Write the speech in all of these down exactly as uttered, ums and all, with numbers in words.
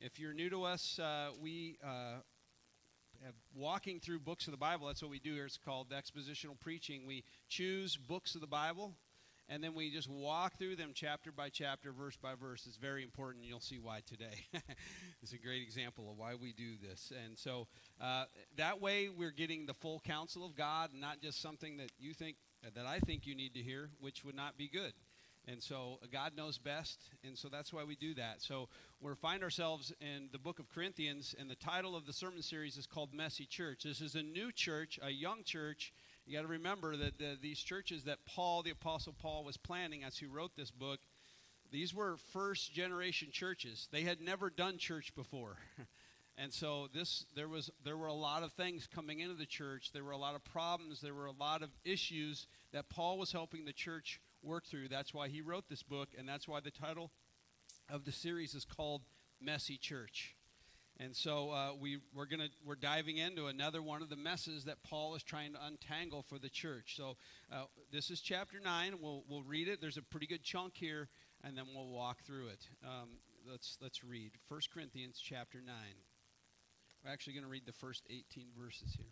if you're new to us, uh, we uh, have walking through books of the Bible. That's what we do here. It's called expositional preaching. We choose books of the Bible, and then we just walk through them chapter by chapter, verse by verse. It's very important, and you'll see why today. It's a great example of why we do this. And so uh, that way we're getting the full counsel of God, and not just something that you think, that I think you need to hear, which would not be good. And so God knows best, and so that's why we do that. So we find ourselves in the book of Corinthians, and the title of the sermon series is called Messy Church. This is a new church, a young church. You got to remember that the, these churches that Paul, the Apostle Paul, was planning as he wrote this book, these were first-generation churches. They had never done church before. And so this, there was, there were a lot of things coming into the church. There were a lot of problems. There were a lot of issues that Paul was helping the church work through. That's why he wrote this book, and that's why the title of the series is called Messy Church. And so uh, we, we're gonna we're diving into another one of the messes that Paul is trying to untangle for the church. So uh, this is chapter nine. We'll we'll read it. There's a pretty good chunk here, and then we'll walk through it. Um, let's let's read First Corinthians chapter nine. We're actually going to read the first eighteen verses here.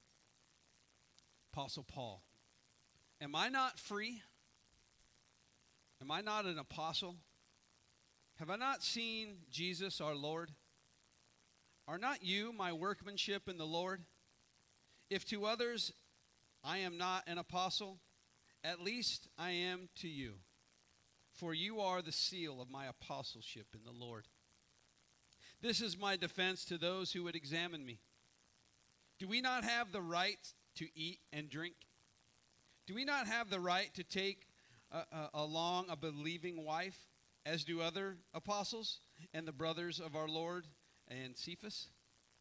Apostle Paul, am I not free? Am I not an apostle? Have I not seen Jesus our Lord? Are not you my workmanship in the Lord? If to others I am not an apostle, at least I am to you. For you are the seal of my apostleship in the Lord. This is my defense to those who would examine me. Do we not have the right to eat and drink? Do we not have the right to take Uh, uh, along a believing wife, as do other apostles and the brothers of our Lord and Cephas?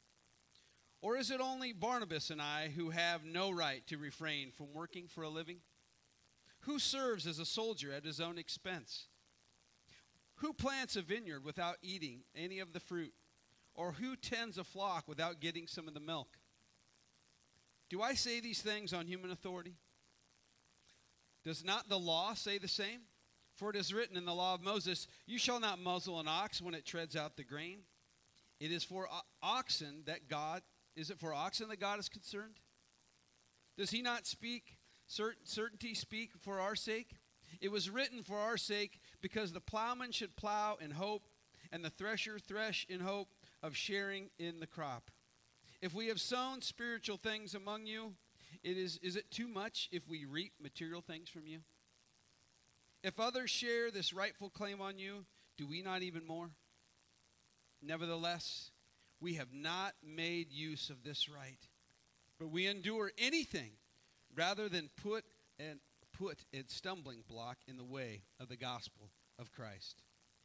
Or is it only Barnabas and I who have no right to refrain from working for a living? Who serves as a soldier at his own expense? Who plants a vineyard without eating any of the fruit? Or who tends a flock without getting some of the milk? Do I say these things on human authority? Does not the law say the same? For it is written in the law of Moses, you shall not muzzle an ox when it treads out the grain. It is for oxen that God, is it for oxen that God is concerned? Does he not speak, cert- certainty speak for our sake? It was written for our sake, because the plowman should plow in hope, and the thresher thresh in hope of sharing in the crop. If we have sown spiritual things among you, It is, is it too much if we reap material things from you? If others share this rightful claim on you, do we not even more? Nevertheless, we have not made use of this right, but we endure anything rather than put and put a stumbling block in the way of the gospel of Christ.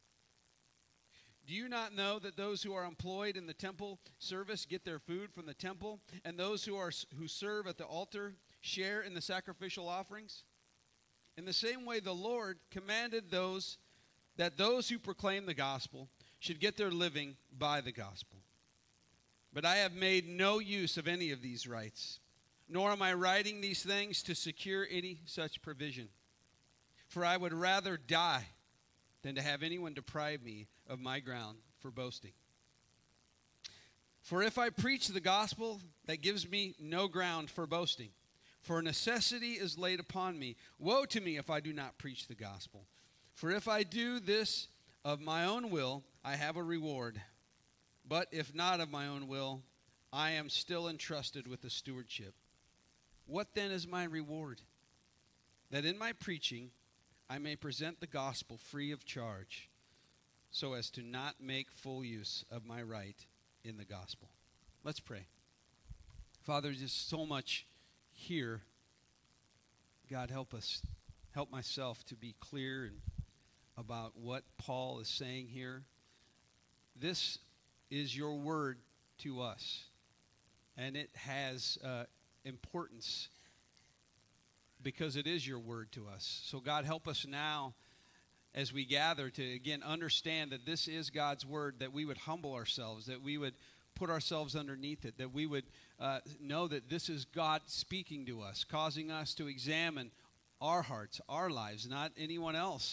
Do you not know that those who are employed in the temple service get their food from the temple, and those who are who serve at the altar share in the sacrificial offerings? In the same way, the Lord commanded those that those who proclaim the gospel should get their living by the gospel. But I have made no use of any of these rights, nor am I writing these things to secure any such provision. For I would rather die than to have anyone deprive me of my ground for boasting. For if I preach the gospel, that gives me no ground for boasting. For necessity is laid upon me. Woe to me if I do not preach the gospel. For if I do this of my own will, I have a reward. But if not of my own will, I am still entrusted with the stewardship. What then is my reward? That in my preaching I may present the gospel free of charge, so as to not make full use of my right in the gospel. Let's pray. Father, just so much here. God, help us, help myself to be clear and about what Paul is saying here. This is your word to us, and it has uh, importance because it is your word to us. So God, help us now as we gather to, again, understand that this is God's word, that we would humble ourselves, that we would put ourselves underneath it, that we would uh, know that this is God speaking to us, causing us to examine our hearts, our lives, not anyone else, but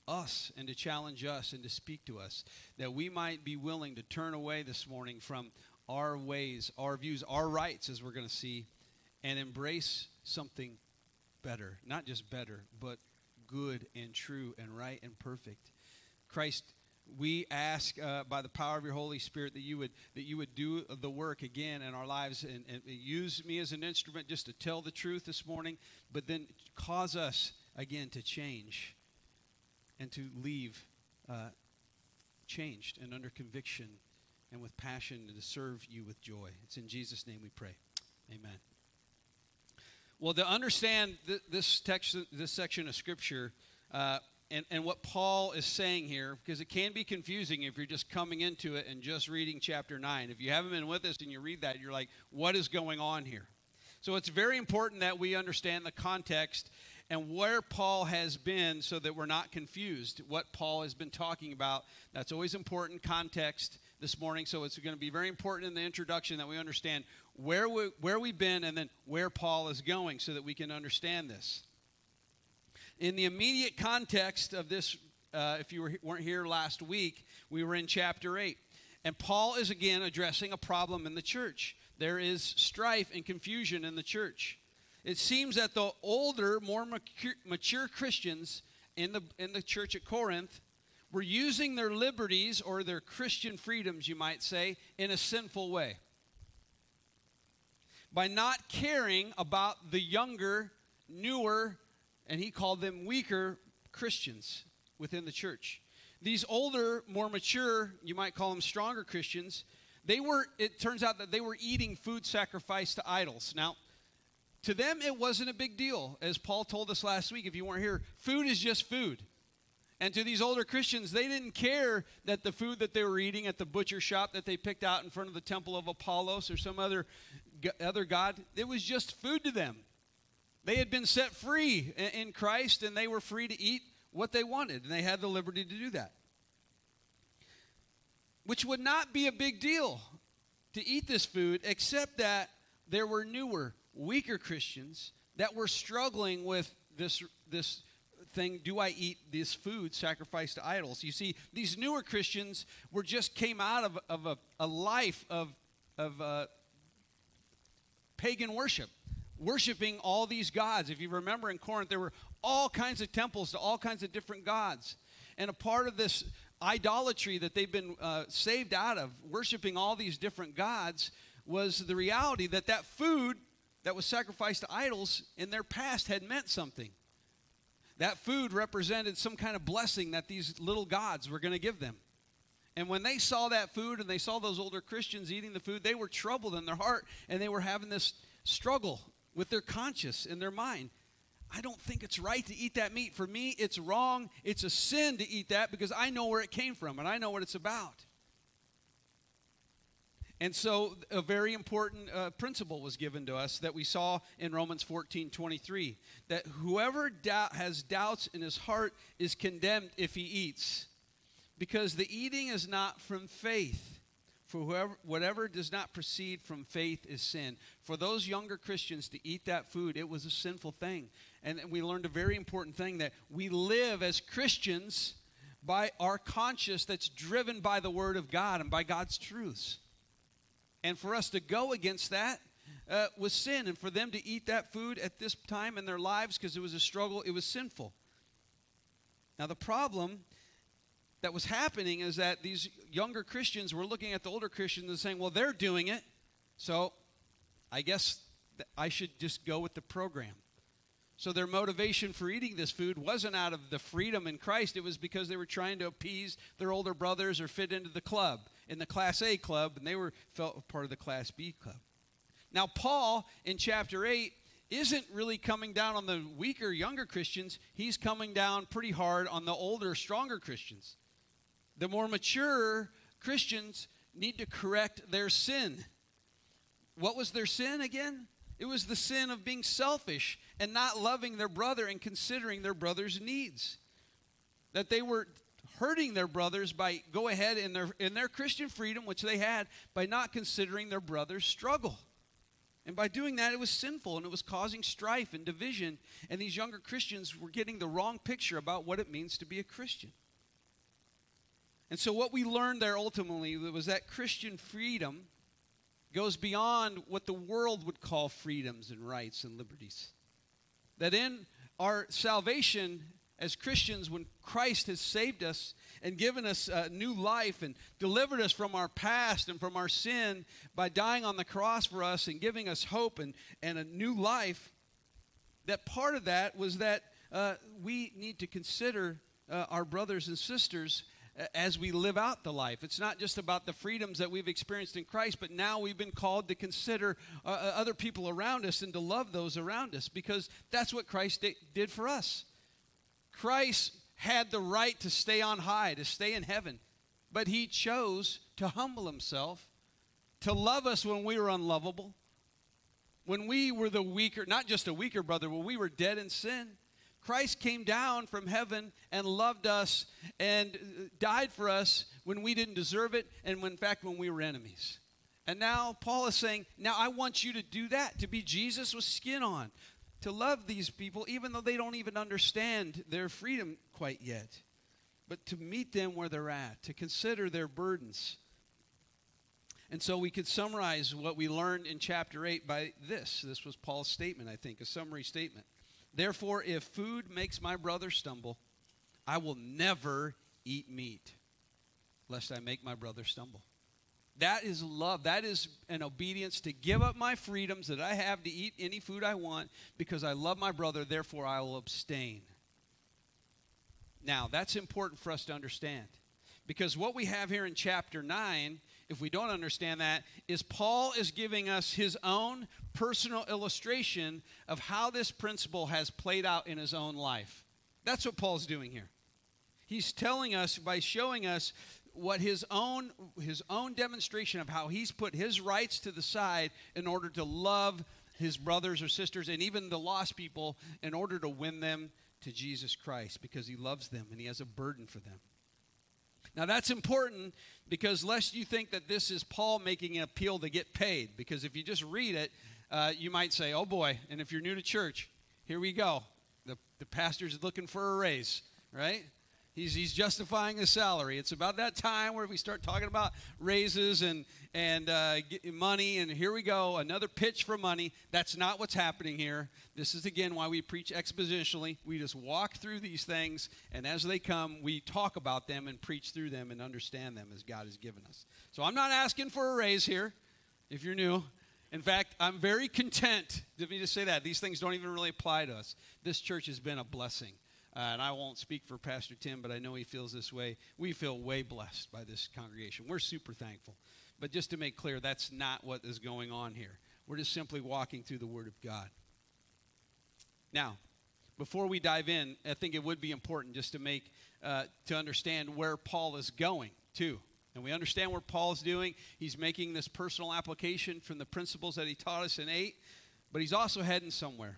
us and to challenge us and to speak to us, that we might be willing to turn away this morning from our ways, our views, our rights, as we're going to see, and embrace something better. Not just better, but good and true and right and perfect. Christ, we ask uh, by the power of your Holy Spirit that you would that you would do the work again in our lives and, and use me as an instrument just to tell the truth this morning, but then cause us again to change and to leave uh, changed and under conviction and with passion and to serve you with joy. It's in Jesus' name we pray. Amen. Well, to understand th- this text, this section of Scripture, uh, And, and what Paul is saying here, because it can be confusing if you're just coming into it and just reading chapter nine. If you haven't been with us and you read that, you're like, what is going on here? So it's very important that we understand the context and where Paul has been so that we're not confused. What Paul has been talking about, that's always important context this morning. So it's going to be very important in the introduction that we understand where, we, where we've been and then where Paul is going so that we can understand this. In the immediate context of this, uh, if you were, weren't here last week, we were in chapter eight. And Paul is again addressing a problem in the church. There is strife and confusion in the church. It seems that the older, more mature, mature Christians in the, in the church at Corinth were using their liberties or their Christian freedoms, you might say, in a sinful way. By not caring about the younger, newer, and he called them weaker Christians within the church. These older, more mature, you might call them stronger Christians, they were, it turns out that they were eating food sacrificed to idols. Now, to them, it wasn't a big deal. As Paul told us last week, if you weren't here, food is just food. And to these older Christians, they didn't care that the food that they were eating at the butcher shop that they picked out in front of the temple of Apollos or some other, other god, it was just food to them. They had been set free in Christ, and they were free to eat what they wanted, and they had the liberty to do that. Which would not be a big deal to eat this food, except that there were newer, weaker Christians that were struggling with this, this thing, do I eat this food sacrificed to idols? You see, these newer Christians were just came out of, of a, a life of, of uh, pagan worship. Worshiping all these gods. If you remember in Corinth, there were all kinds of temples to all kinds of different gods. And a part of this idolatry that they've been uh, saved out of, worshiping all these different gods, was the reality that that food that was sacrificed to idols in their past had meant something. That food represented some kind of blessing that these little gods were going to give them. And when they saw that food and they saw those older Christians eating the food, they were troubled in their heart and they were having this struggle with their conscience in their mind. I don't think it's right to eat that meat. For me, it's wrong. It's a sin to eat that because I know where it came from and I know what it's about. And so a very important uh, principle was given to us that we saw in Romans fourteen twenty-three, that whoever doubt, has doubts in his heart is condemned if he eats, because the eating is not from faith. For whoever, whatever does not proceed from faith is sin. For those younger Christians to eat that food, it was a sinful thing. And we learned a very important thing, that we live as Christians by our conscience that's driven by the Word of God and by God's truths. And for us to go against that uh, was sin. And for them to eat that food at this time in their lives because it was a struggle, it was sinful. Now the problem that was happening is that these younger Christians were looking at the older Christians and saying, well, they're doing it, so I guess I should just go with the program. So their motivation for eating this food wasn't out of the freedom in Christ. It was because they were trying to appease their older brothers or fit into the club, in the Class A club, and they were felt part of the Class B club. Now, Paul, in chapter eight, isn't really coming down on the weaker, younger Christians. He's coming down pretty hard on the older, stronger Christians. The more mature Christians need to correct their sin. What was their sin again? It was the sin of being selfish and not loving their brother and considering their brother's needs. That they were hurting their brothers by go ahead in their, in their Christian freedom, which they had, by not considering their brother's struggle. And by doing that, it was sinful, and it was causing strife and division. And these younger Christians were getting the wrong picture about what it means to be a Christian. And so what we learned there ultimately was that Christian freedom goes beyond what the world would call freedoms and rights and liberties. That in our salvation as Christians, when Christ has saved us and given us a new life and delivered us from our past and from our sin by dying on the cross for us and giving us hope and, and a new life, that part of that was that uh, we need to consider uh, our brothers and sisters uh, as we live out the life. It's not just about the freedoms that we've experienced in Christ, but now we've been called to consider uh, other people around us and to love those around us, because that's what Christ di- did for us. Christ had the right to stay on high, to stay in heaven, but he chose to humble himself, to love us when we were unlovable, when we were the weaker, not just a weaker brother, when we were dead in sin. Christ came down from heaven and loved us and died for us when we didn't deserve it, and when, in fact, when we were enemies. And now Paul is saying, now I want you to do that, to be Jesus with skin on, to love these people even though they don't even understand their freedom quite yet, but to meet them where they're at, to consider their burdens. And so we could summarize what we learned in chapter eight by this. This was Paul's statement, I think, a summary statement. Therefore, if food makes my brother stumble, I will never eat meat, lest I make my brother stumble. That is love. That is an obedience to give up my freedoms that I have to eat any food I want because I love my brother, therefore I will abstain. Now, that's important for us to understand, because what we have here in chapter nine, if we don't understand that, is Paul is giving us his own personal illustration of how this principle has played out in his own life. That's what Paul's doing here. He's telling us by showing us what his own his own demonstration of how he's put his rights to the side in order to love his brothers or sisters and even the lost people in order to win them to Jesus Christ, because he loves them and he has a burden for them. Now that's important, because lest you think that this is Paul making an appeal to get paid, because if you just read it, uh, you might say, oh boy, and if you're new to church, here we go. The, the pastor's looking for a raise, right? He's, he's justifying his salary. It's about that time where we start talking about raises and, and uh, get money, and here we go, another pitch for money. That's not what's happening here. This is, again, why we preach expositionally. We just walk through these things, and as they come, we talk about them and preach through them and understand them as God has given us. So I'm not asking for a raise here, if you're new. In fact, I'm very content. Let me just say that. These things don't even really apply to us. This church has been a blessing. Uh, and I won't speak for Pastor Tim, but I know he feels this way. We feel way blessed by this congregation. We're super thankful. But just to make clear, that's not what is going on here. We're just simply walking through the Word of God. Now, before we dive in, I think it would be important just to make, uh, to understand where Paul is going, too. And we understand what Paul's doing. He's making this personal application from the principles that he taught us in eight, but he's also heading somewhere.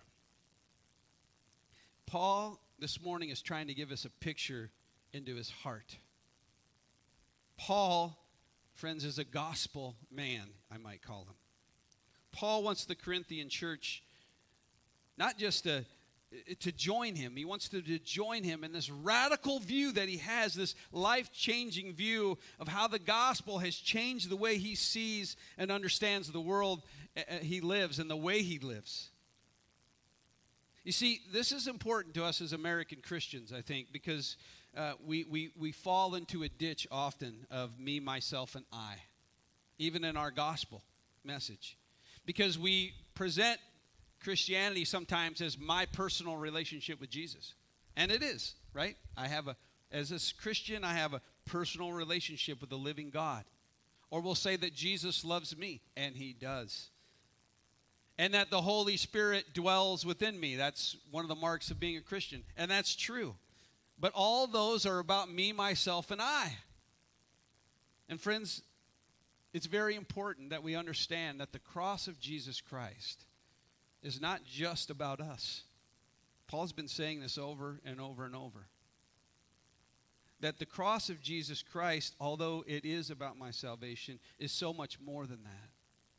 Paul this morning is trying to give us a picture into his heart. Paul, friends, is a gospel man, I might call him. Paul wants the Corinthian church not just to, to join him. He wants to, to join him in this radical view that he has, this life-changing view of how the gospel has changed the way he sees and understands the world he lives and the way he lives. You see, this is important to us as American Christians, I think, because uh, we, we, we fall into a ditch often of me, myself, and I, even in our gospel message. Because we present Christianity sometimes as my personal relationship with Jesus. And it is, right? I have a, as a Christian, I have a personal relationship with the living God. Or we'll say that Jesus loves me, and he does. And that the Holy Spirit dwells within me. That's one of the marks of being a Christian. And that's true. But all those are about me, myself, and I. And friends, it's very important that we understand that the cross of Jesus Christ is not just about us. Paul's been saying this over and over and over. That the cross of Jesus Christ, although it is about my salvation, is so much more than that.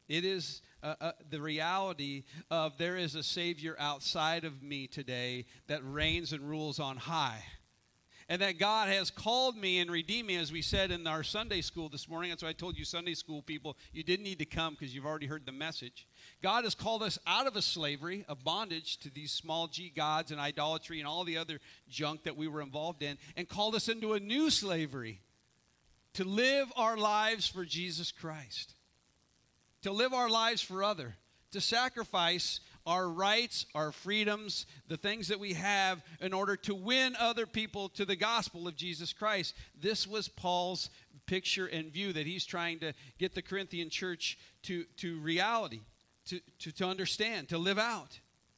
It is uh, uh, the reality of there is a Savior outside of me today that reigns and rules on high. And that God has called me and redeemed me, as we said in our Sunday school this morning. That's why I told you Sunday school people, you didn't need to come because you've already heard the message. God has called us out of a slavery, a bondage to these small g gods and idolatry and all the other junk that we were involved in, and called us into a new slavery to live our lives for Jesus Christ, to live our lives for other, to sacrifice our rights, our freedoms, the things that we have in order to win other people to the gospel of Jesus Christ. This was Paul's picture and view that he's trying to get the Corinthian church to, to reality, to, to, to understand, to live out.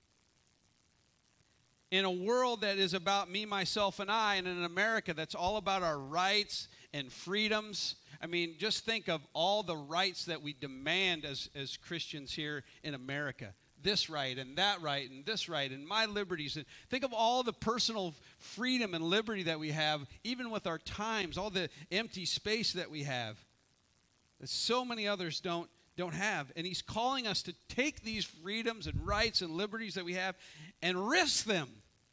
In a world that is about me, myself, and I, and in America that's all about our rights and freedoms. I mean, just think of all the rights that we demand as, as Christians here in America. This right and that right and this right and my liberties. And think of all the personal freedom and liberty that we have, even with our times, all the empty space that we have that so many others don't, don't have. And he's calling us to take these freedoms and rights and liberties that we have and risk them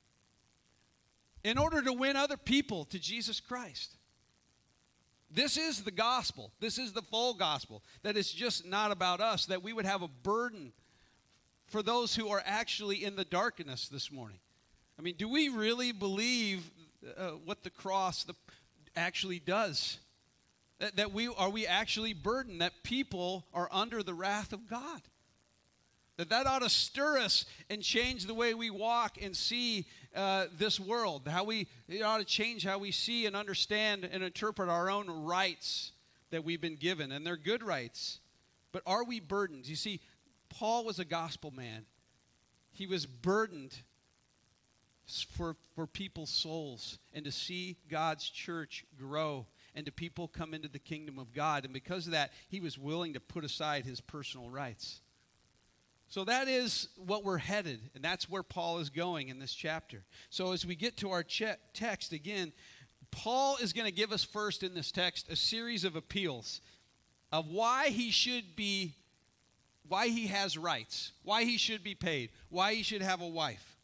in order to win other people to Jesus Christ. This is the gospel. This is the full gospel. That it's just not about us, that we would have a burden for those who are actually in the darkness this morning. I mean, do we really believe uh, what the cross the, actually does? That, that we are we actually burdened, that people are under the wrath of God? That that ought to stir us and change the way we walk and see uh, this world. How we, it ought to change how we see and understand and interpret our own rights that we've been given. And they're good rights. But are we burdened? You see, Paul was a gospel man. He was burdened for, for people's souls and to see God's church grow and to people come into the kingdom of God. And because of that, he was willing to put aside his personal rights. So that is what we're headed, and that's where Paul is going in this chapter. So as we get to our che- text again, Paul is going to give us first in this text a series of appeals of why he should be, why he has rights, why he should be paid, why he should have a wife.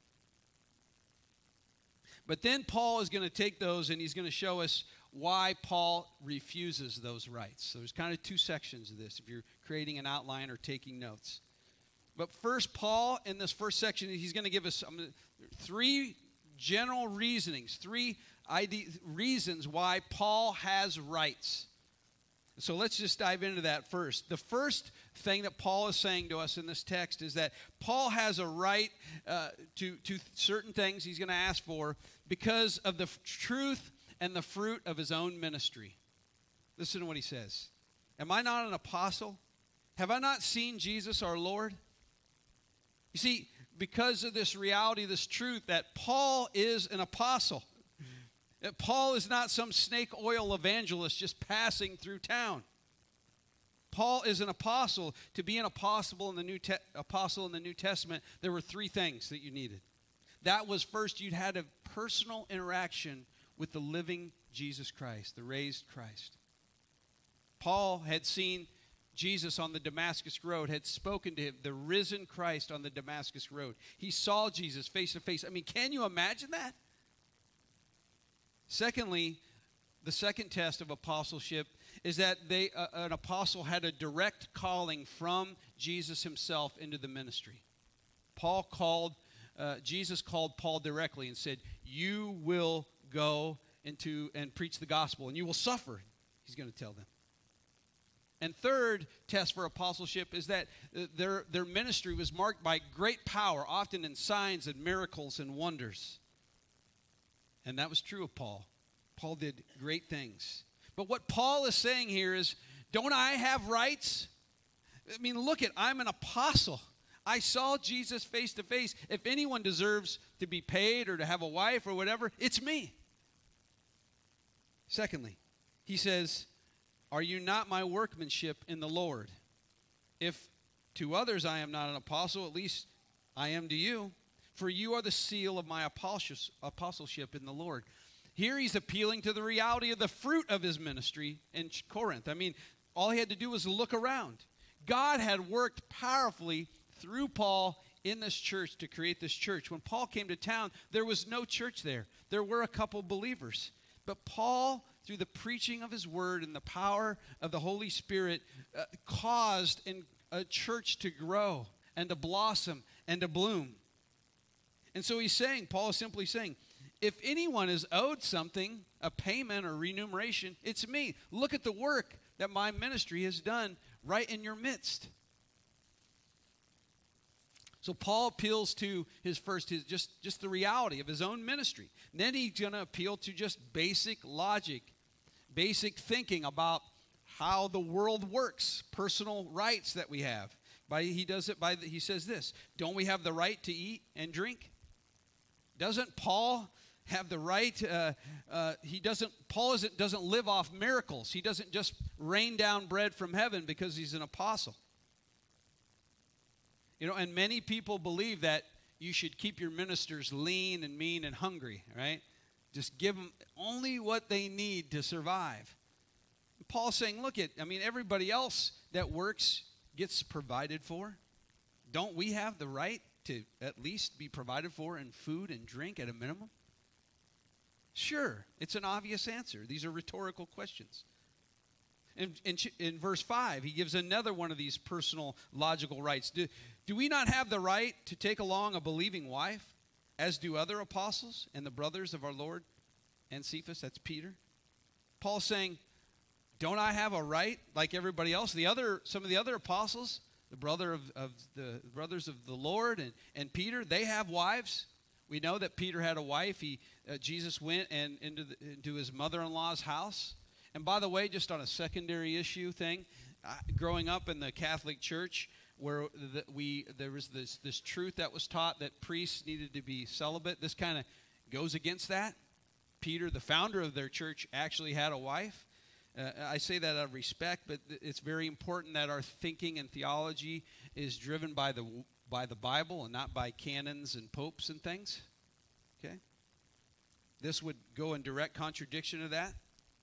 But then Paul is going to take those and he's going to show us why Paul refuses those rights. So there's kind of two sections of this if you're creating an outline or taking notes. But first, Paul, in this first section, he's going to give us um, three general reasonings, three ide- reasons why Paul has rights. So let's just dive into that first. The first thing that Paul is saying to us in this text is that Paul has a right uh, to, to certain things he's going to ask for because of the f- truth and the fruit of his own ministry. Listen to what he says. Am I not an apostle? Have I not seen Jesus our Lord? You see, because of this reality, this truth, that Paul is an apostle. That Paul is not some snake oil evangelist just passing through town. Paul is an apostle. To be an apostle in the New Te- apostle in the New Testament, there were three things that you needed. That was first, you'd had a personal interaction with the living Jesus Christ, the raised Christ. Paul had seen Jesus on the Damascus Road, had spoken to him, the risen Christ on the Damascus Road. He saw Jesus face to face. I mean, can you imagine that? Secondly, the second test of apostleship is that they, uh, an apostle had a direct calling from Jesus himself into the ministry. Paul called, uh, Jesus called Paul directly and said, you will go into and preach the gospel and you will suffer, he's going to tell them. And third test for apostleship is that their, their ministry was marked by great power, often in signs and miracles and wonders. And that was true of Paul. Paul did great things. But what Paul is saying here is, don't I have rights? I mean, look at, I'm an apostle. I saw Jesus face to face. If anyone deserves to be paid or to have a wife or whatever, it's me. Secondly, he says, are you not my workmanship in the Lord? If to others I am not an apostle, at least I am to you. For you are the seal of my apostleship in the Lord. Here he's appealing to the reality of the fruit of his ministry in Corinth. I mean, all he had to do was look around. God had worked powerfully through Paul in this church to create this church. When Paul came to town, there was no church there. There were a couple believers. But Paul, through the preaching of his word and the power of the Holy Spirit, uh, caused in a church to grow and to blossom and to bloom. And so he's saying, Paul is simply saying, if anyone is owed something, a payment or remuneration, it's me. Look at the work that my ministry has done right in your midst. So Paul appeals to his first, his just, just the reality of his own ministry. And then he's going to appeal to just basic logic, basic thinking about how the world works, personal rights that we have. By, he does it by, the, he says this, don't we have the right to eat and drink? Doesn't Paul have the right, uh, uh, he doesn't, Paul isn't, doesn't live off miracles. He doesn't just rain down bread from heaven because he's an apostle. You know, and many people believe that you should keep your ministers lean and mean and hungry, right? Just give them only what they need to survive. Paul's saying, look at, I mean, everybody else that works gets provided for. Don't we have the right to at least be provided for in food and drink at a minimum? Sure, it's an obvious answer. These are rhetorical questions. In, in, in verse five, he gives another one of these personal logical rights. Do, do we not have the right to take along a believing wife, as do other apostles and the brothers of our Lord and Cephas? That's Peter. Paul's saying, don't I have a right like everybody else? The other, some of the other apostles, the brother of, of the brothers of the Lord and, and Peter, they have wives. We know that Peter had a wife. He, uh, Jesus went and into, the, into his mother-in-law's house. And by the way, just on a secondary issue thing, uh, growing up in the Catholic Church, where the, we there was this, this truth that was taught that priests needed to be celibate, this kind of goes against that. Peter, the founder of their church, actually had a wife. Uh, I say that out of respect, but it's very important that our thinking and theology is driven by the by the Bible and not by canons and popes and things. Okay? This would go in direct contradiction of that.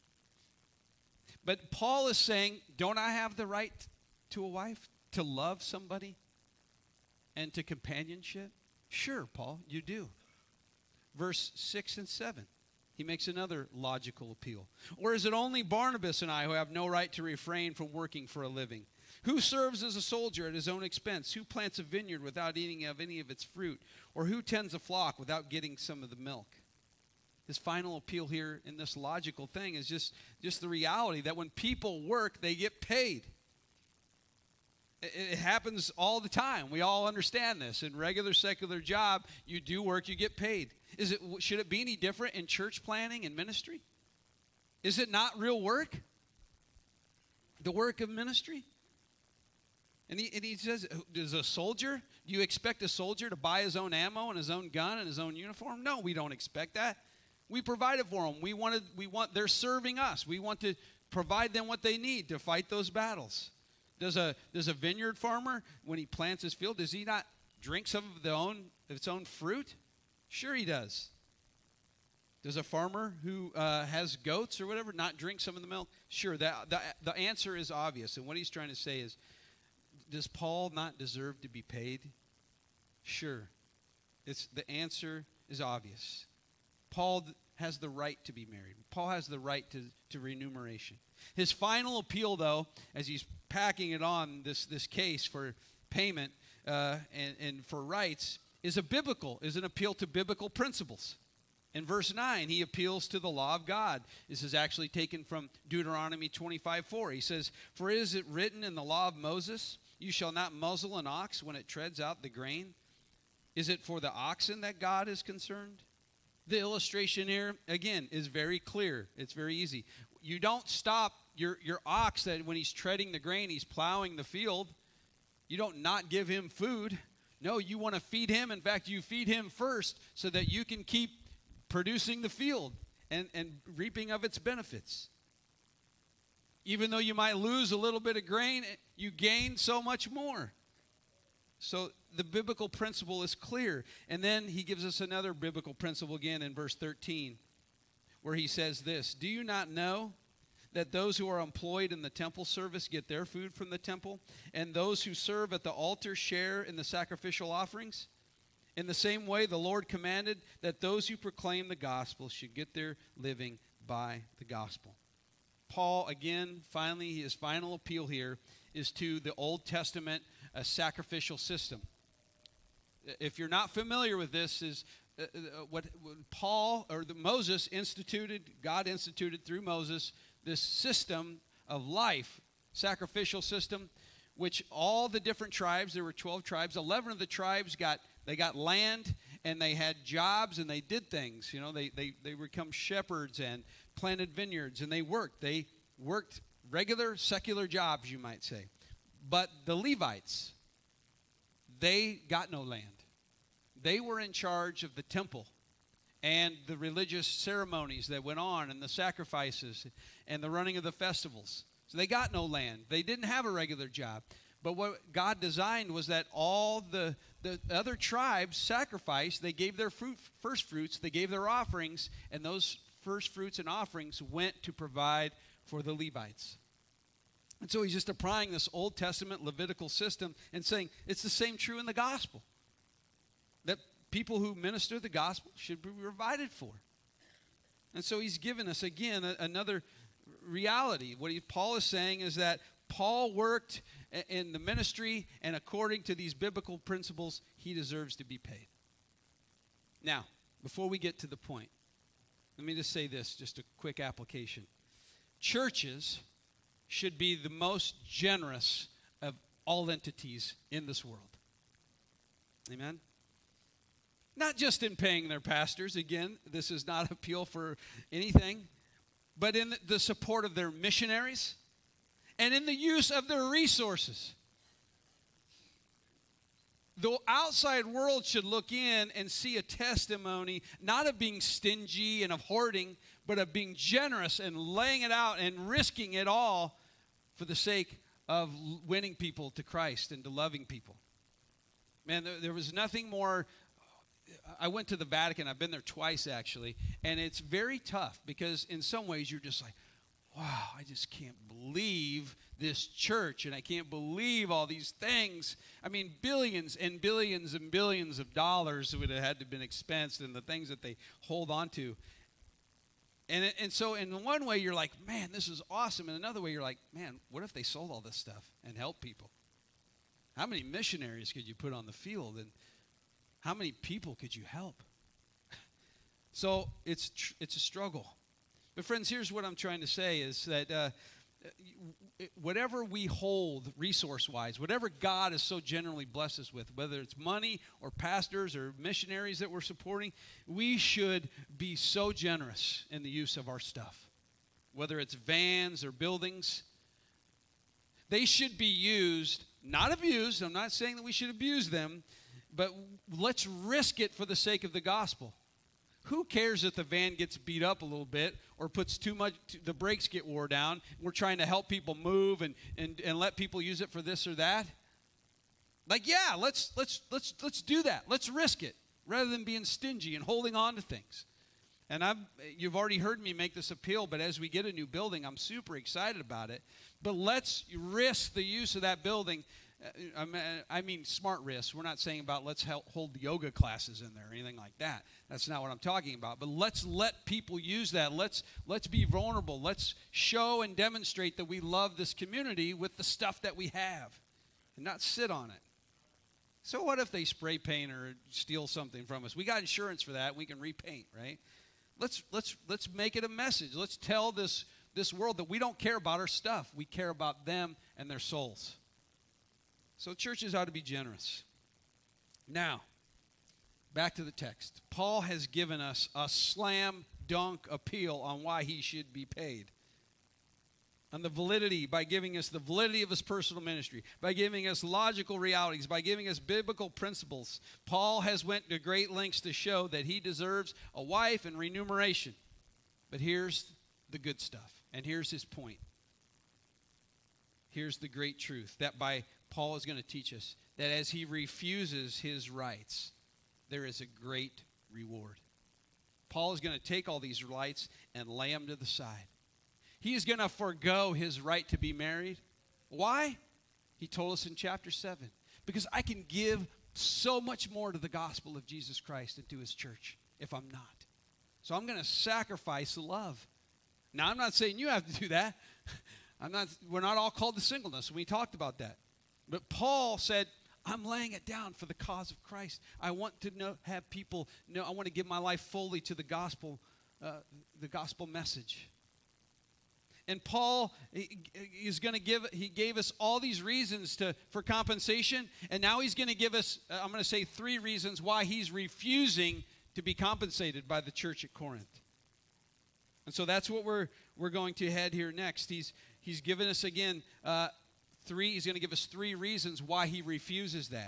But Paul is saying, don't I have the right to a wife, to love somebody, and to companionship? Sure, Paul, you do. Verse six and seven, he makes another logical appeal. Or is it only Barnabas and I who have no right to refrain from working for a living? Who serves as a soldier at his own expense? Who plants a vineyard without eating of any of its fruit? Or who tends a flock without getting some of the milk? His final appeal here in this logical thing is just, just the reality that when people work, they get paid. It, it happens all the time. We all understand this. In regular secular job, you do work, you get paid. Is it, should it be any different in church planning and ministry? Is it not real work? The work of ministry? And he, and he says, does a soldier, do you expect a soldier to buy his own ammo and his own gun and his own uniform? No, we don't expect that. We provide it for them. We wanted, we want, they're serving us. We want to provide them what they need to fight those battles. Does a, does a vineyard farmer, when he plants his field, does he not drink some of the own, of its own fruit? Sure he does. Does a farmer who uh, has goats or whatever not drink some of the milk? Sure, that, the, the answer is obvious. And what he's trying to say is, does Paul not deserve to be paid? Sure. It's, the answer is obvious. Paul has the right to be married. Paul has the right to, to remuneration. His final appeal, though, as he's packing it on, this, this case for payment uh, and, and for rights, is a biblical, is an appeal to biblical principles. In verse nine, he appeals to the law of God. This is actually taken from Deuteronomy twenty-five four. He says, "For is it written in the law of Moses, you shall not muzzle an ox when it treads out the grain? Is it for the oxen that God is concerned?" The illustration here, again, is very clear. It's very easy. You don't stop your, your ox that when he's treading the grain, he's plowing the field. You don't not give him food. No, you want to feed him. In fact, you feed him first so that you can keep producing the field and, and reaping of its benefits. Even though you might lose a little bit of grain, you gain so much more. So the biblical principle is clear. And then he gives us another biblical principle again in verse thirteen, where he says this, "Do you not know that those who are employed in the temple service get their food from the temple, and those who serve at the altar share in the sacrificial offerings? In the same way, the Lord commanded that those who proclaim the gospel should get their living by the gospel. Paul, again, finally, his final appeal here is to the Old Testament uh, sacrificial system. If you're not familiar with this, is uh, uh, what, what Paul or the Moses instituted, God instituted through Moses, this system of life, sacrificial system, which all the different tribes, there were twelve tribes, eleven of the tribes got, they got land and they had jobs and they did things. You know, they, they, they become shepherds and planted vineyards and they worked. They worked regular secular jobs, you might say. But the Levites, they got no land. They were in charge of the temple and the religious ceremonies that went on and the sacrifices and the running of the festivals. So they got no land. They didn't have a regular job. But what God designed was that all the, the other tribes sacrificed. They gave their fruit, first fruits. They gave their offerings. And those first fruits and offerings went to provide for the Levites. And so he's just applying this Old Testament Levitical system and saying it's the same true in the gospel. That people who minister the gospel should be provided for. And so he's given us, again, a, another reality. What he, Paul is saying is that Paul worked in the ministry, and according to these biblical principles, he deserves to be paid. Now, before we get to the point, let me just say this, just a quick application. Churches should be the most generous of all entities in this world. Amen? Not just in paying their pastors. Again, this is not appeal for anything. But in the support of their missionaries and in the use of their resources. The outside world should look in and see a testimony not of being stingy and of hoarding, but of being generous and laying it out and risking it all for the sake of winning people to Christ and to loving people. Man, there, there was nothing more. I went to the Vatican. I've been there twice, actually. And it's very tough because in some ways you're just like, wow, I just can't believe this church. And I can't believe all these things. I mean, billions and billions and billions of dollars would have had to have been expensed and the things that they hold on to. And, and so in one way you're like, man, this is awesome. In another way you're like, man, what if they sold all this stuff and helped people? How many missionaries could you put on the field? And how many people could you help? So it's tr- it's a struggle. But friends, here's what I'm trying to say is that uh, whatever we hold resource-wise, whatever God has so generally blessed us with, whether it's money or pastors or missionaries that we're supporting, we should be so generous in the use of our stuff. Whether it's vans or buildings, they should be used, not abused. I'm not saying that we should abuse them, but let's risk it for the sake of the gospel. Who cares if the van gets beat up a little bit or puts too much, the brakes get wore down? We're trying to help people move and, and, and let people use it for this or that. Like, yeah, let's, let's, let's, let's do that. Let's risk it rather than being stingy and holding on to things. And I've, you've already heard me make this appeal, but as we get a new building, I'm super excited about it. But let's risk the use of that building. I mean smart risks. We're not saying about let's help hold yoga classes in there or anything like that. That's not what I'm talking about. But let's let people use that. Let's let's be vulnerable. Let's show and demonstrate that we love this community with the stuff that we have and not sit on it. So what if they spray paint or steal something from us? We got insurance for that. We can repaint, right? Let's let's let's make it a message. Let's tell this this world that we don't care about our stuff. We care about them and their souls. So churches ought to be generous. Now, back to the text. Paul has given us a slam dunk appeal on why he should be paid. On the validity, by giving us the validity of his personal ministry, by giving us logical realities, by giving us biblical principles. Paul has went to great lengths to show that he deserves a wife and remuneration. But here's the good stuff, and here's his point. Here's the great truth, that by Paul is going to teach us that as he refuses his rights, there is a great reward. Paul is going to take all these rights and lay them to the side. He's going to forego his right to be married. Why? He told us in chapter seven. Because I can give so much more to the gospel of Jesus Christ and to his church if I'm not. So I'm going to sacrifice love. Now, I'm not saying you have to do that. I'm not, we're not all called to singleness. We talked about that. But Paul said, I'm laying it down for the cause of Christ. I want to know, have people know, I want to give my life fully to the gospel, uh, the gospel message. And Paul is going to give, he gave us all these reasons to, for compensation. And now he's going to give us, uh, I'm going to say three reasons why he's refusing to be compensated by the church at Corinth. And so that's what we're, we're going to head here next. He's, he's given us again, uh, three, he's going to give us three reasons why he refuses that.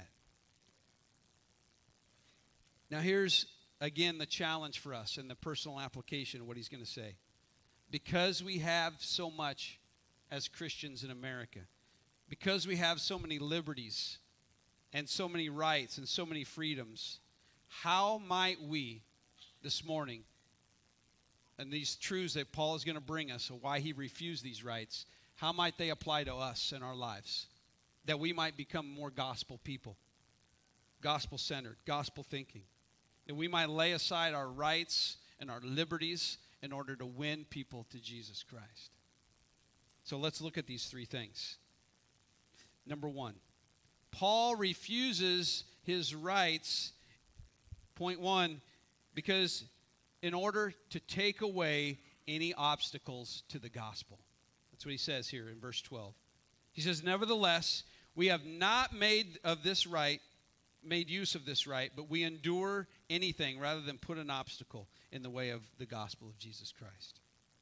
Now here's, again, the challenge for us and the personal application of what he's going to say. Because we have so much as Christians in America, because we have so many liberties and so many rights and so many freedoms, how might we this morning, and these truths that Paul is going to bring us, of why he refused these rights, how might they apply to us in our lives? That we might become more gospel people, gospel-centered, gospel thinking. That we might lay aside our rights and our liberties in order to win people to Jesus Christ. So let's look at these three things. Number one, Paul refuses his rights, point one, because in order to take away any obstacles to the gospel. That's what he says here in verse twelve. He says, nevertheless, we have not made of this right, made use of this right, but we endure anything rather than put an obstacle in the way of the gospel of Jesus Christ.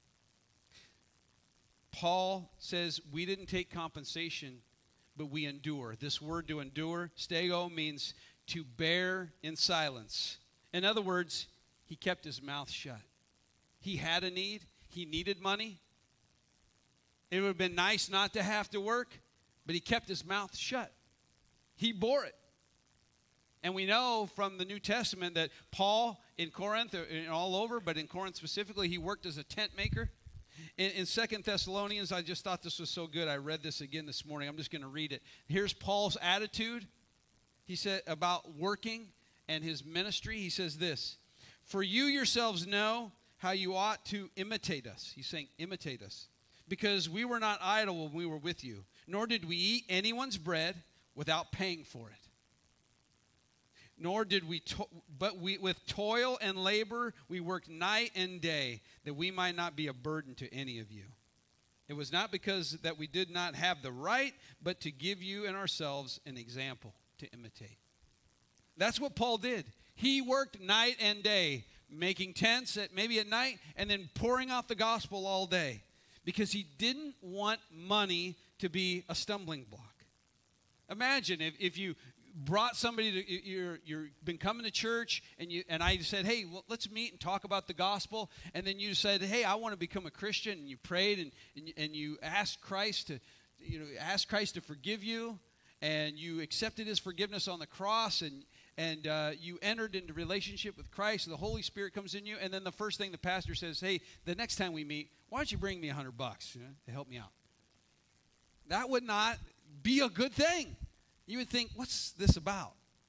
Paul says we didn't take compensation, but we endure. This word to endure, stego, means to bear in silence. In other words, he kept his mouth shut. He had a need. He needed money. It would have been nice not to have to work, but he kept his mouth shut. He bore it. And we know from the New Testament that Paul in Corinth, and all over, but in Corinth specifically, he worked as a tent maker. In, in Second Thessalonians, I just thought this was so good. I read this again this morning. I'm just going to read it. Here's Paul's attitude. He said about working and his ministry. He says this, for you yourselves know how you ought to imitate us. He's saying imitate us. Because we were not idle when we were with you, nor did we eat anyone's bread without paying for it. Nor did we, to- but we, with toil and labor, we worked night and day, that we might not be a burden to any of you. It was not because that we did not have the right, but to give you and ourselves an example to imitate. That's what Paul did. He worked night and day, making tents at maybe at night, and then pouring out the gospel all day, because he didn't want money to be a stumbling block. Imagine if, if you brought somebody to, you're, you're been coming to church, and you and I said, hey, well, let's meet and talk about the gospel, and then you said, hey, I want to become a Christian, and you prayed, and, and, and you asked Christ to, you know, asked Christ to forgive you, and you accepted his forgiveness on the cross, and and uh, you entered into relationship with Christ, and the Holy Spirit comes in you, and then the first thing the pastor says, hey, the next time we meet, why don't you bring me a hundred bucks, you know, to help me out? That would not be a good thing. You would think, what's this about?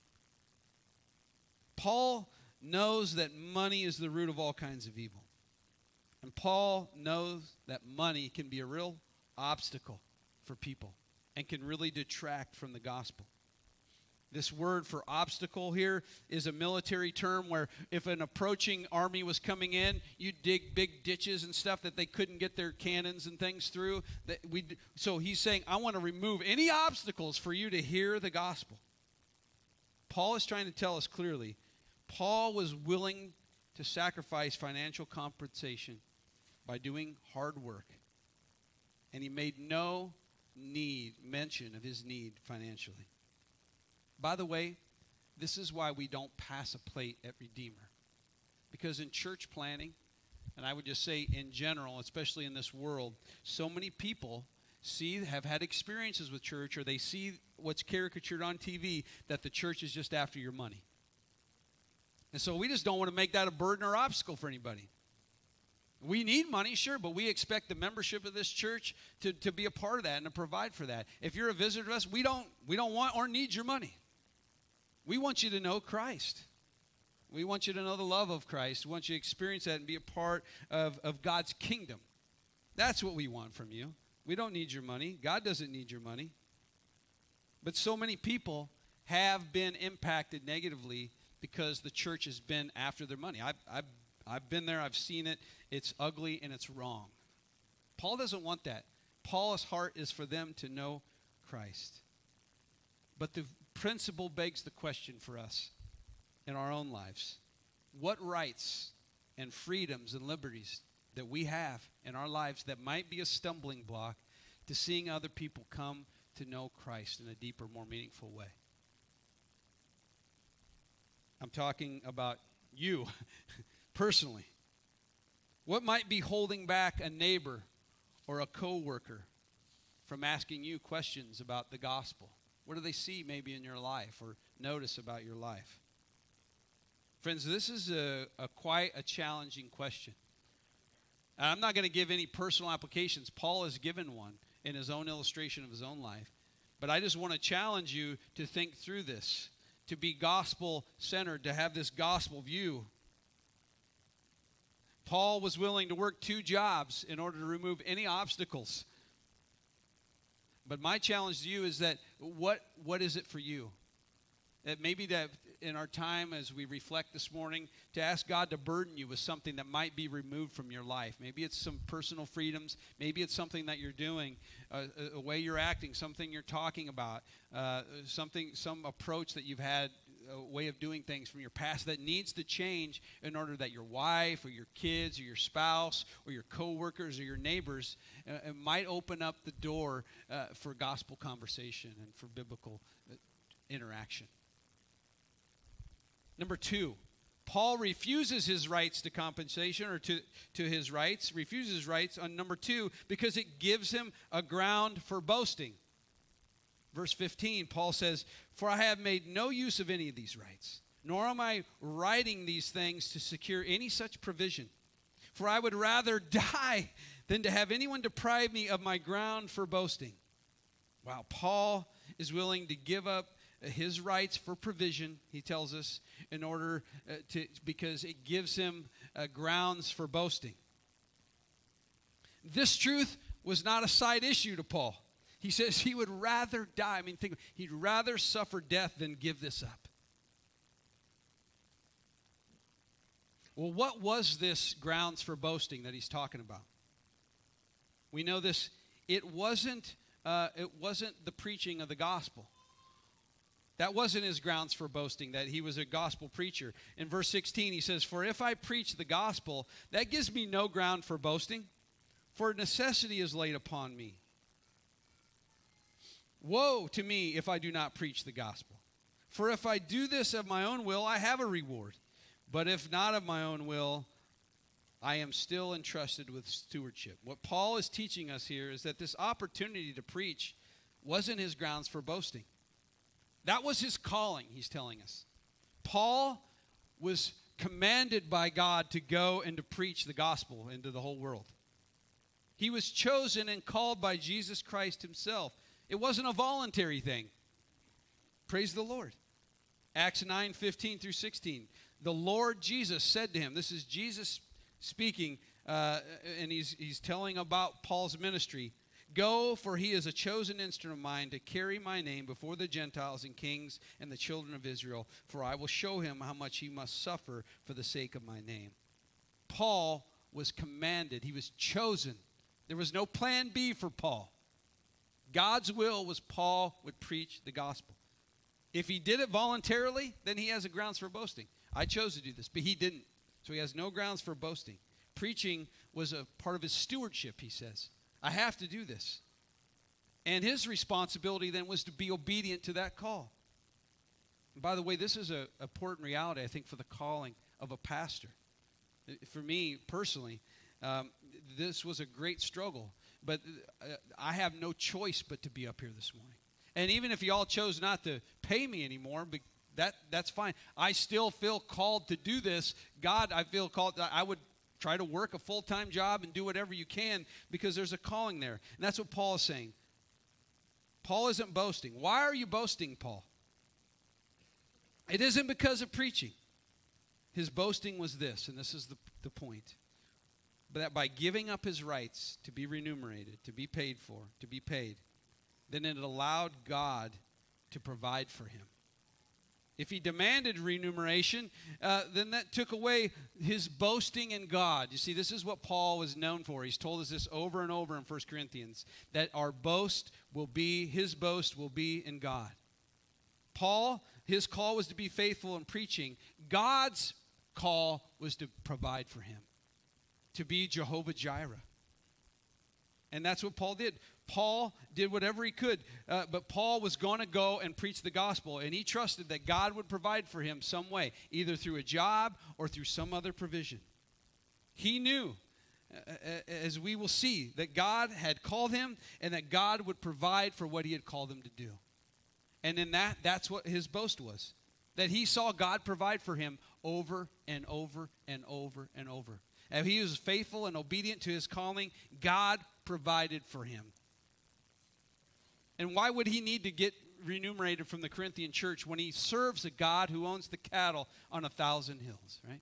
Paul knows that money is the root of all kinds of evil. And Paul knows that money can be a real obstacle for people and can really detract from the gospel. This word for obstacle here is a military term where if an approaching army was coming in, you'd dig big ditches and stuff that they couldn't get their cannons and things through. That we, so he's saying, I want to remove any obstacles for you to hear the gospel. Paul is trying to tell us clearly, Paul was willing to sacrifice financial compensation by doing hard work. And he made no need, mention of his need financially. By the way, this is why we don't pass a plate at Redeemer. Because in church planning, and I would just say in general, especially in this world, so many people see, have had experiences with church, or they see what's caricatured on T V, that the church is just after your money. And so we just don't want to make that a burden or obstacle for anybody. We need money, sure, but we expect the membership of this church to, to be a part of that and to provide for that. If you're a visitor to us, we don't, we don't want or need your money. We want you to know Christ. We want you to know the love of Christ. We want you to experience that and be a part of, of God's kingdom. That's what we want from you. We don't need your money. God doesn't need your money. But so many people have been impacted negatively because the church has been after their money. I've, I've, I've been there. I've seen it. It's ugly and it's wrong. Paul doesn't want that. Paul's heart is for them to know Christ. But the principle begs the question for us in our own lives. What rights and freedoms and liberties that we have in our lives that might be a stumbling block to seeing other people come to know Christ in a deeper, more meaningful way? I'm talking about you personally. What might be holding back a neighbor or a coworker from asking you questions about the gospel? What do they see maybe in your life or notice about your life? Friends, this is a, a quite a challenging question. And I'm not going to give any personal applications. Paul has given one in his own illustration of his own life. But I just want to challenge you to think through this, to be gospel-centered, to have this gospel view. Paul was willing to work two jobs in order to remove any obstacles. But my challenge to you is that what, what is it for you? That maybe that in our time as we reflect this morning, to ask God to burden you with something that might be removed from your life. Maybe it's some personal freedoms. Maybe it's something that you're doing, uh, a, a way you're acting, something you're talking about, uh, something, some approach that you've had, a way of doing things from your past that needs to change in order that your wife or your kids or your spouse or your coworkers or your neighbors uh, might open up the door uh, for gospel conversation and for biblical uh, interaction. Number two, Paul refuses his rights to compensation or to, to his rights, refuses rights on number two because it gives him a ground for boasting. Verse fifteen, Paul says, "For I have made no use of any of these rights, nor am I writing these things to secure any such provision. For I would rather die than to have anyone deprive me of my ground for boasting." Wow, Paul is willing to give up his rights for provision, he tells us, in order uh, to, because it gives him uh, grounds for boasting. This truth was not a side issue to Paul. He says he would rather die. I mean, think, he'd rather suffer death than give this up. Well, what was this grounds for boasting that he's talking about? We know this. It wasn't. Uh, it wasn't the preaching of the gospel. That wasn't his grounds for boasting, that he was a gospel preacher. In verse sixteen, he says, "For if I preach the gospel, that gives me no ground for boasting, for necessity is laid upon me. Woe to me if I do not preach the gospel. For if I do this of my own will, I have a reward. But if not of my own will, I am still entrusted with stewardship." What Paul is teaching us here is that this opportunity to preach wasn't his grounds for boasting. That was his calling, he's telling us. Paul was commanded by God to go and to preach the gospel into the whole world. He was chosen and called by Jesus Christ himself. It wasn't a voluntary thing. Praise the Lord. Acts nine, fifteen through sixteen. The Lord Jesus said to him, this is Jesus speaking, uh, and he's, he's telling about Paul's ministry. "Go, for he is a chosen instrument of mine to carry my name before the Gentiles and kings and the children of Israel, for I will show him how much he must suffer for the sake of my name." Paul was commanded. He was chosen. There was no plan B for Paul. God's will was Paul would preach the gospel. If he did it voluntarily, then he has a grounds for boasting. I chose to do this, but he didn't. So he has no grounds for boasting. Preaching was a part of his stewardship, he says. I have to do this. And his responsibility then was to be obedient to that call. And by the way, this is an important reality, I think, for the calling of a pastor. For me personally, um, this was a great struggle. But uh, I have no choice but to be up here this morning. And even if y'all chose not to pay me anymore, but that, that's fine. I still feel called to do this. God, I feel called. I would Try to work a full-time job and do whatever you can because there's a calling there. And that's what Paul is saying. Paul isn't boasting. Why are you boasting, Paul? It isn't because of preaching. His boasting was this, and this is the, the point. But that by giving up his rights to be remunerated, to be paid for, to be paid, then it allowed God to provide for him. If he demanded remuneration, uh, then that took away his boasting in God. You see, this is what Paul was known for. He's told us this over and over in First Corinthians, that our boast will be, his boast will be in God. Paul, his call was to be faithful in preaching. God's call was to provide for him, to be Jehovah Jireh. And that's what Paul did. Paul did whatever he could, uh, but Paul was going to go and preach the gospel, and he trusted that God would provide for him some way, either through a job or through some other provision. He knew, uh, as we will see, that God had called him and that God would provide for what he had called him to do. And in that, that's what his boast was, that he saw God provide for him over and over and over and over. And he was faithful and obedient to his calling. God provided for him. And why would he need to get remunerated from the Corinthian church when he serves a God who owns the cattle on a thousand hills, right?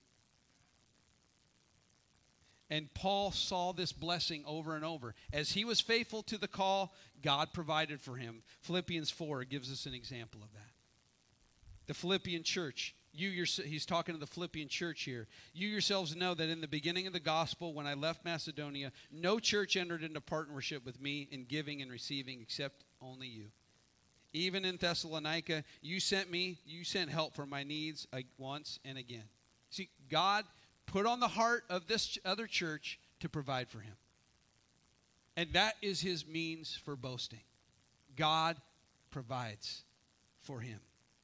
And Paul saw this blessing over and over. As he was faithful to the call, God provided for him. Philippians four gives us an example of that. The Philippian church, you your, he's talking to the Philippian church here. You yourselves know that in the beginning of the gospel, when I left Macedonia, no church entered into partnership with me in giving and receiving except only you. Even in Thessalonica, you sent me, you sent help for my needs once and again. See, God put on the heart of this other church to provide for him. And that is his means for boasting. God provides for him.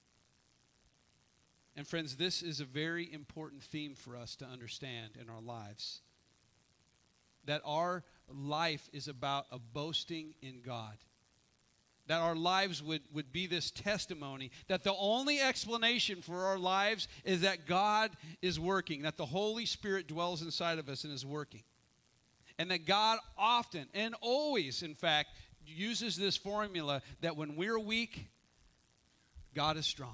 And friends, this is a very important theme for us to understand in our lives. That our life is about a boasting in God. That our lives would, would be this testimony. That the only explanation for our lives is that God is working. That the Holy Spirit dwells inside of us and is working. And that God often and always, in fact, uses this formula that when we're weak, God is strong.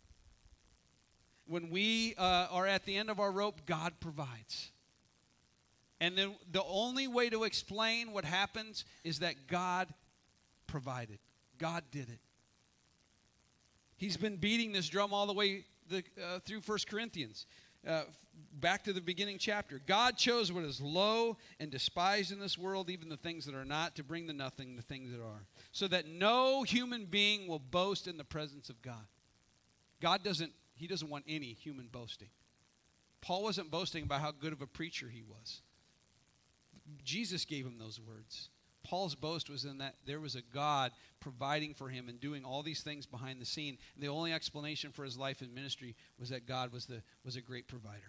When we uh, are at the end of our rope, God provides. And then the only way to explain what happens is that God provided. God did it. He's been beating this drum all the way the, uh, through First Corinthians. Uh, back to the beginning chapter. God chose what is low and despised in this world, even the things that are not, to bring to nothing the things that are, so that no human being will boast in the presence of God. God doesn't He doesn't want any human boasting. Paul wasn't boasting about how good of a preacher he was. Jesus gave him those words. Paul's boast was in that there was a God providing for him and doing all these things behind the scene. And the only explanation for his life and ministry was that God was, the, was a great provider.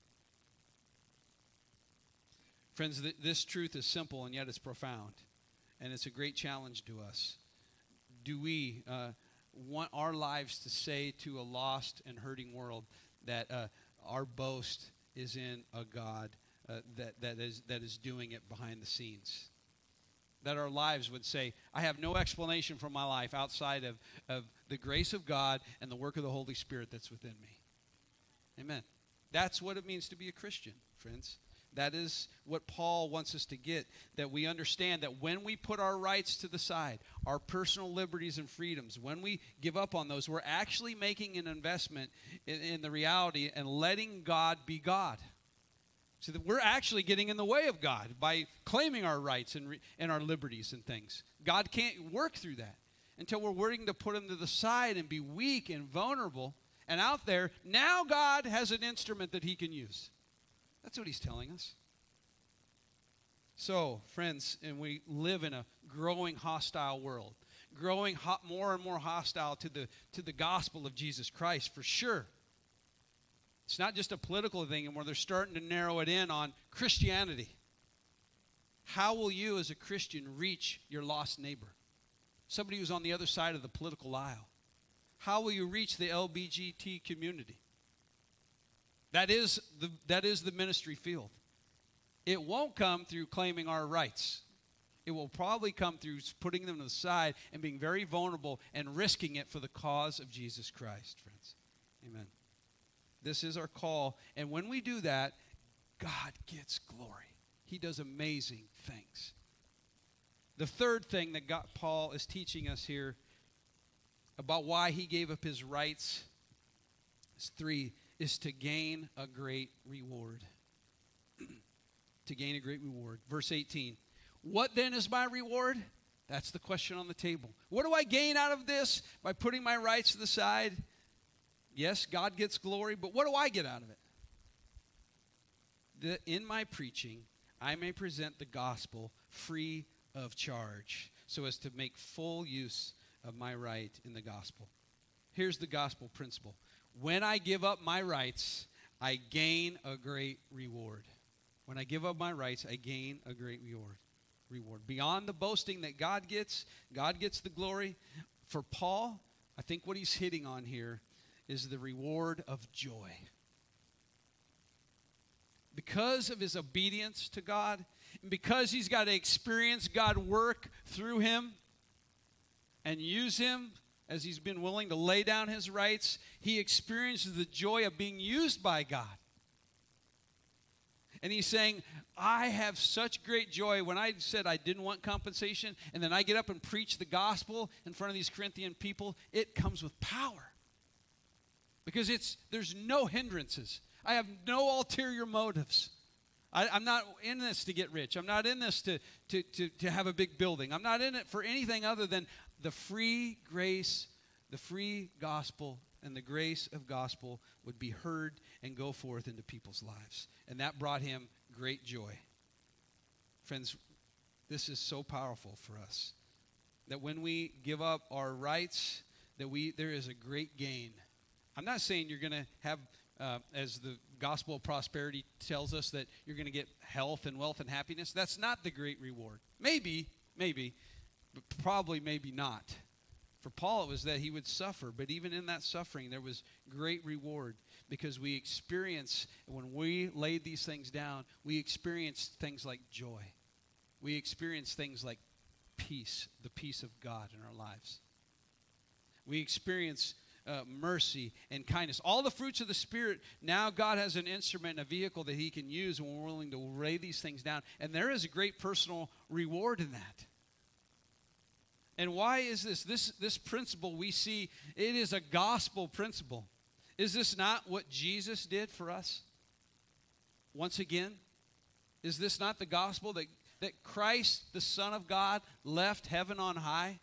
Friends, th- this truth is simple and yet it's profound. And it's a great challenge to us. Do we uh, want our lives to say to a lost and hurting world that uh, our boast is in a God uh, that, that, is, that is doing it behind the scenes? That our lives would say, I have no explanation for my life outside of, of the grace of God and the work of the Holy Spirit that's within me. Amen. That's what it means to be a Christian, friends. That is what Paul wants us to get, that we understand that when we put our rights to the side, our personal liberties and freedoms, when we give up on those, we're actually making an investment in, in the reality and letting God be God. So that we're actually getting in the way of God by claiming our rights and, re- and our liberties and things. God can't work through that until we're willing to put them to the side and be weak and vulnerable and out there. Now God has an instrument that he can use. That's what he's telling us. So, friends, and we live in a growing hostile world, growing ho- more and more hostile to the, to the gospel of Jesus Christ, for sure. It's not just a political thing and where they're starting to narrow it in on Christianity. How will you as a Christian reach your lost neighbor? Somebody who's on the other side of the political aisle. How will you reach the L G B T community? That is the, that is the ministry field. It won't come through claiming our rights. It will probably come through putting them to the side and being very vulnerable and risking it for the cause of Jesus Christ, friends. Amen. This is our call. And when we do that, God gets glory. He does amazing things. The third thing that God, Paul is teaching us here about why he gave up his rights is three, is to gain a great reward. To gain a great reward. Verse eighteen. What then is my reward? That's the question on the table. What do I gain out of this by putting my rights to the side? Yes, God gets glory, but what do I get out of it? That in my preaching, I may present the gospel free of charge, so as to make full use of my right in the gospel. Here's the gospel principle. When I give up my rights, I gain a great reward. When I give up my rights, I gain a great reward. Reward. Beyond the boasting that God gets, God gets the glory. For Paul, I think what he's hitting on here is the reward of joy. Because of his obedience to God, and because he's got to experience God work through him and use him as he's been willing to lay down his rights, he experiences the joy of being used by God. And he's saying, I have such great joy when I said I didn't want compensation, and then I get up and preach the gospel in front of these Corinthian people. It comes with power. Because it's there's no hindrances. I have no ulterior motives. I, I'm not in this to get rich. I'm not in this to, to, to, to have a big building. I'm not in it for anything other than the free grace, the free gospel, and the grace of gospel would be heard and go forth into people's lives. And that brought him great joy. Friends, this is so powerful for us. That when we give up our rights, that we there is a great gain. I'm not saying you're going to have, uh, as the gospel of prosperity tells us, that you're going to get health and wealth and happiness. That's not the great reward. Maybe, maybe, but probably maybe not. For Paul, it was that he would suffer. But even in that suffering, there was great reward. Because we experience, when we laid these things down, we experienced things like joy. We experienced things like peace, the peace of God in our lives. We experience uh, mercy and kindness. All the fruits of the Spirit, now God has an instrument, a vehicle that he can use when we're willing to lay these things down. And there is a great personal reward in that. And why is this? This, this principle we see, it is a gospel principle. Is this not what Jesus did for us? Once again, is this not the gospel that, that Christ, the Son of God, left heaven on high?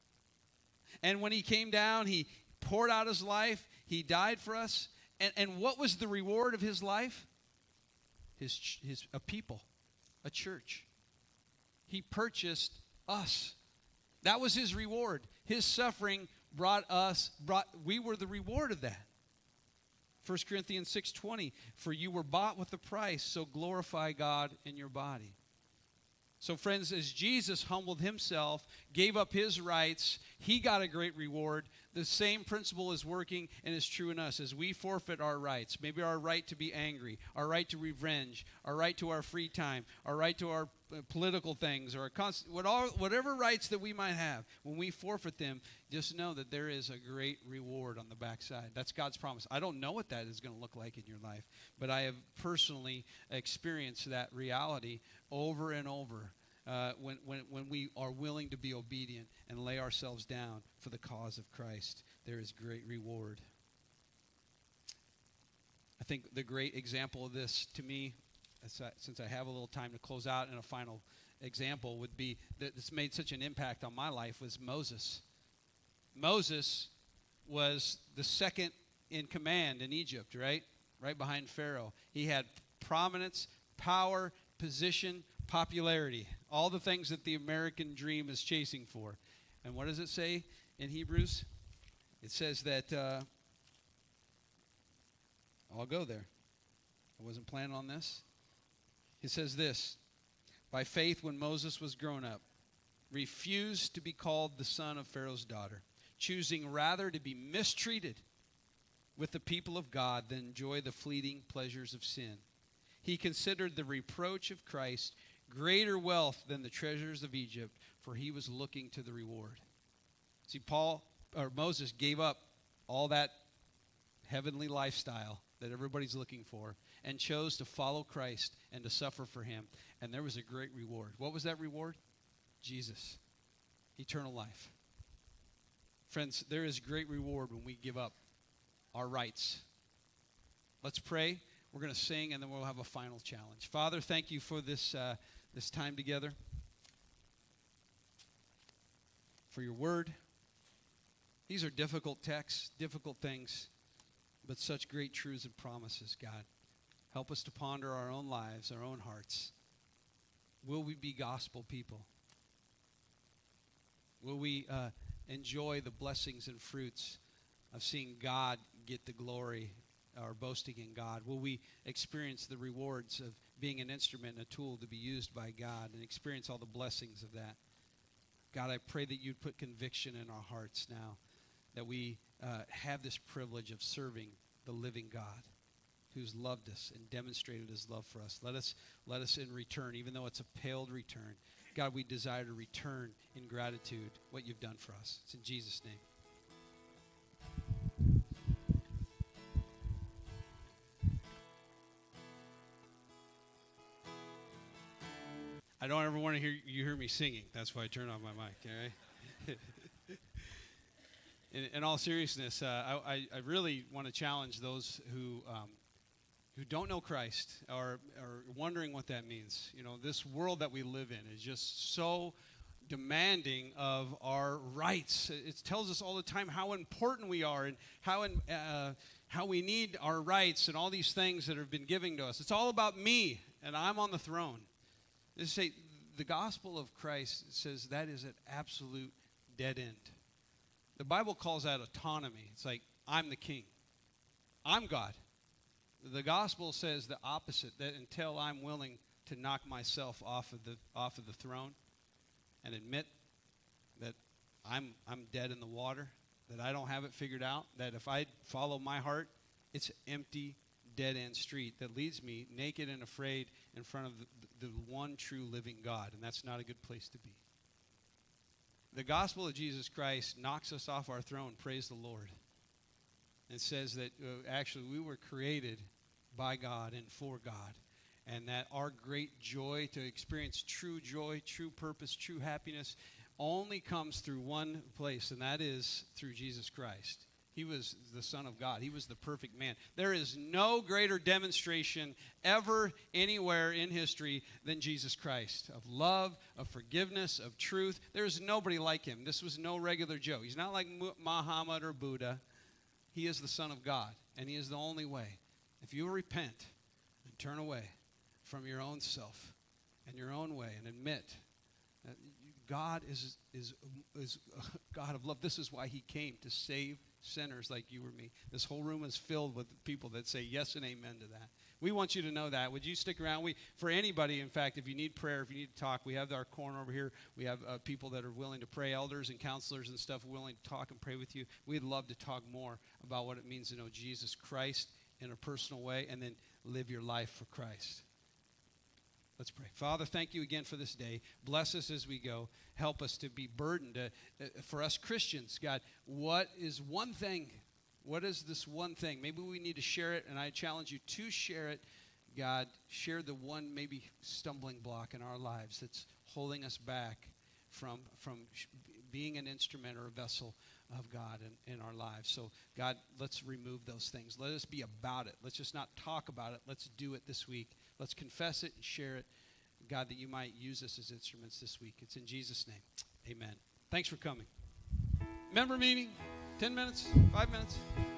And when he came down, he poured out his life. He died for us. And, and what was the reward of his life? His, his, a people, a church. He purchased us. That was his reward. His suffering brought us, brought, we were the reward of that. First Corinthians six twenty, for you were bought with a price, so glorify God in your body. So friends, as Jesus humbled himself, gave up his rights, he got a great reward. The same principle is working and is true in us as we forfeit our rights. Maybe our right to be angry, our right to revenge, our right to our free time, our right to our uh, political things, or our const- whatever rights that we might have. When we forfeit them, just know that there is a great reward on the backside. That's God's promise. I don't know what that is going to look like in your life, but I have personally experienced that reality over and over. Uh, when, when, when we are willing to be obedient and lay ourselves down for the cause of Christ, there is great reward. I think the great example of this to me, since I have a little time to close out, and a final example would be that this made such an impact on my life was Moses. Moses was the second in command in Egypt, right? Right behind Pharaoh. He had prominence, power, position, popularity, all the things that the American dream is chasing for. And what does it say in Hebrews? It says that, uh, I'll go there. I wasn't planning on this. It says this, by faith when Moses was grown up, refused to be called the son of Pharaoh's daughter, choosing rather to be mistreated with the people of God than enjoy the fleeting pleasures of sin. He considered the reproach of Christ greater wealth than the treasures of Egypt, for he was looking to the reward. See, Paul or Moses gave up all that heavenly lifestyle that everybody's looking for and chose to follow Christ and to suffer for him. And there was a great reward. What was that reward? Jesus. Eternal life. Friends, there is great reward when we give up our rights. Let's pray. We're going to sing, and then we'll have a final challenge. Father, thank you for this, uh, this time together, for your word. These are difficult texts, difficult things, but such great truths and promises, God. Help us to ponder our own lives, our own hearts. Will we be gospel people? Will we uh, enjoy the blessings and fruits of seeing God get the glory, or boasting in God? Will we experience the rewards of being an instrument and a tool to be used by God and experience all the blessings of that? God, I pray that you'd put conviction in our hearts now, that we uh, have this privilege of serving the living God who's loved us and demonstrated his love for us. Let us, let us in return, even though it's a paled return, God, we desire to return in gratitude what you've done for us. It's in Jesus' name. I don't ever want to hear you hear me singing. That's why I turn on my mic. All right. in, in all seriousness, uh, I, I really want to challenge those who um, who don't know Christ or are wondering what that means. You know, this world that we live in is just so demanding of our rights. It tells us all the time how important we are and how in, uh, how we need our rights and all these things that have been given to us. It's all about me, and I'm on the throne. They say the gospel of Christ says that is an absolute dead end. The Bible calls that autonomy. It's like, I'm the king. I'm God. The gospel says the opposite, that until I'm willing to knock myself off of the off of the throne and admit that I'm I'm dead in the water, that I don't have it figured out, that if I follow my heart, it's an empty, dead-end street that leads me naked and afraid in front of the, the one true living God, and that's not a good place to be. The gospel of Jesus Christ knocks us off our throne, praise the Lord, and says that uh, actually we were created by God and for God, and that our great joy, to experience true joy, true purpose, true happiness, only comes through one place, and that is through Jesus Christ. He was the Son of God. He was the perfect man. There is no greater demonstration ever anywhere in history than Jesus Christ, of love, of forgiveness, of truth. There is nobody like him. This was no regular Joe. He's not like Muhammad or Buddha. He is the Son of God, and he is the only way. If you repent and turn away from your own self and your own way and admit that God is, is, is a God of love. This is why he came, to save sinners like you or me. This whole room is filled with people that say yes and amen to that. We want you to know that. Would you stick around? We, for anybody, in fact, if you need prayer, if you need to talk, we have our corner over here. We have uh, people that are willing to pray, elders and counselors and stuff, willing to talk and pray with you. We'd love to talk more about what it means to know Jesus Christ in a personal way and then live your life for Christ. Let's pray. Father, thank you again for this day. Bless us as we go. Help us to be burdened. Uh, uh, for us Christians, God, what is one thing? What is this one thing? Maybe we need to share it, and I challenge you to share it. God, share the one maybe stumbling block in our lives that's holding us back from, from sh- being an instrument or a vessel of God in, in our lives. So, God, let's remove those things. Let us be about it. Let's just not talk about it. Let's do it this week. Let's confess it and share it. God, that you might use us as instruments this week. It's in Jesus' name. Amen. Thanks for coming. Member meeting, ten minutes, five minutes.